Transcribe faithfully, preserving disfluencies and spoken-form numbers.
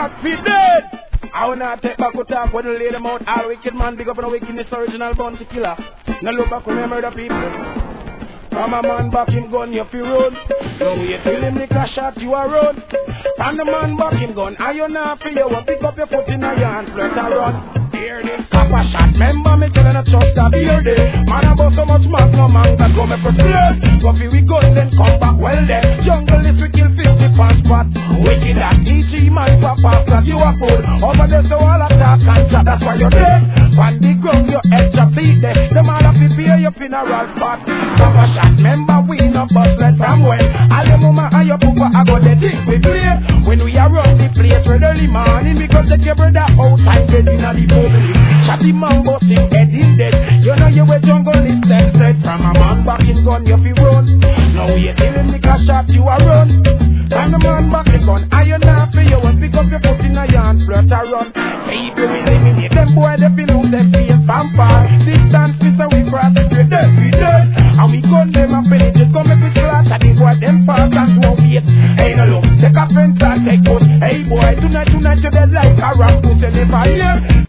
mark for dead. I will not take back with talk when you lay them out. All wicked man, big up on the wickedness, original bounty killer. Now look back when you murder people. From a man back him gun, you feel run. So you kill him, nick a shot, you a run. From the man back him gun, I you not feel you. Pick up your foot in your hand, flirt and run. Hear this copper shot, remember me telling a trust that hear this. Man about so much man, no man that go make us play. So if we gun then come back well then. Jungle is we kill fifty past spot. Wicked that D G man pop off that you a fool. Over there so all attack and chat, that's why you're dead. From the ground your head to beat there. The man have to pay your funeral spot. Copper shot, remember we no bust let from well. All your mama and your papa I go the dick we play. When we are run the place with early morning because the your brother outside get in a the boat. Chatty man busting head in dead. You know you a jungle is dead straight. From a man back in gun you fi run. Now you killing the cash shot you a run. From the man back in gun I you not for you and pick up your foot in a yarn flirt a run. Hey if you eliminate them boy they fi lose them face from far. Distance is a we cross the street they fi dead. And we gun them and finish it come make we slaughter the boy them fast and won't wait. Hey no look take a fence and take foot. Hey boy tonight tonight you dead like a ram pussy never hear.